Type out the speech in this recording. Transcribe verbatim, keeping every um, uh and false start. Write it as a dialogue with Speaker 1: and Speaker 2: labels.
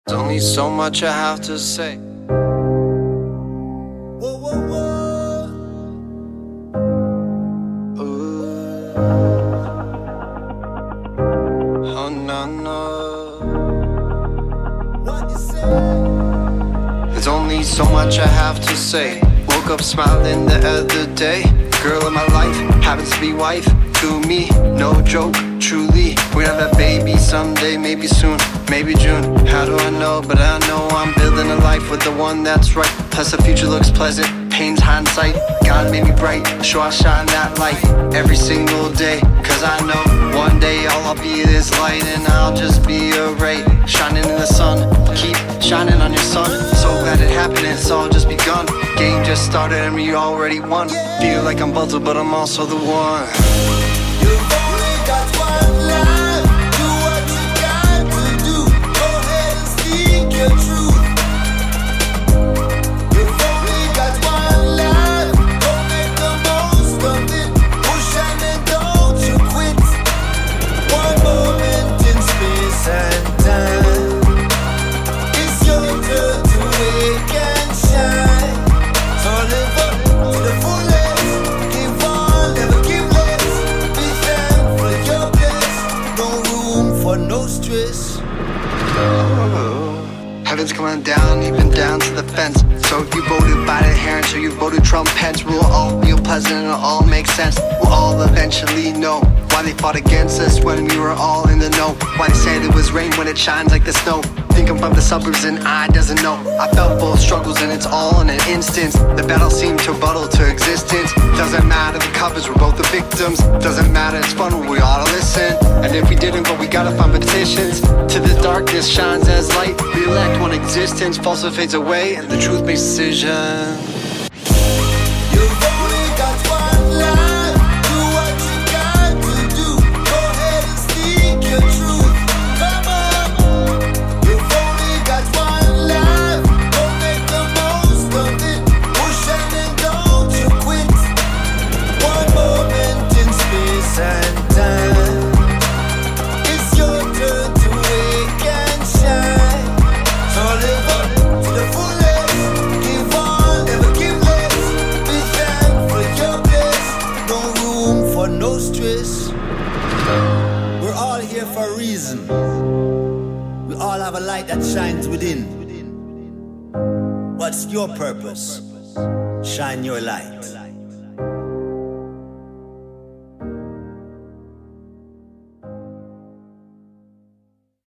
Speaker 1: There's only so much I have to say.
Speaker 2: Whoa, whoa, whoa.
Speaker 1: Ooh. Oh no, no.
Speaker 2: What you say?
Speaker 1: There's only so much I have to say. Woke up smiling the other day. Girl in my life happens to be wife to me. No joke, truly. We're gonna have a baby someday, maybe soon, maybe June. How do I know? But I know I'm building a life with the one that's right. Plus the future looks pleasant, pain's hindsight. God made me bright, so I shine that light every single day. Cause I know one day all I'll be is light, and I'll just be a ray shining in the sun. Keep shining on your sun. So glad it happened, it's all just begun. Game just started and we already won. Feel like I'm buzzed, but I'm also the one.
Speaker 2: You've only got one life. Do what you got to do. Go ahead and speak your truth. You've only got one life. Go make the most of it. Push on and don't you quit. One moment in space and time. It's your turn to wake and shine. So live up to the fullest. Give on, never give less. Be thankful you're blessed. No room for no stress.
Speaker 1: Oh, heaven's coming down, even down to the fence. So if you voted Biden, Harris, so you voted Trump, Pence, we'll all feel pleasant and it'll all make sense. We'll all eventually know why they fought against us when we were all in the know. Why they said it was rain when it shines like the snow. Think I'm from the suburbs and I doesn't know. I felt full of struggles and it's all in an instance. The battle seemed to bottle to existence. Doesn't matter the covers, we're both the victims. Doesn't matter, it's fun, we ought to listen. And if we didn't, but we gotta find petitions. To the darkness shines as light. We elect one existence, falsehood fades away, and the truth makes decisions.
Speaker 2: You've only got one life. Do what you got to do. Go ahead and speak your truth. Come on. You've only got one life. Go make the most of it. Push on and don't you quit. One moment in space and time. It's your turn to wake and shine. So live up to the fullest. Give on, never give less. Be thankful you're blessed. No room for no stress. We're all here for a reason. We all have a light that shines within. What's your purpose? Shine your light.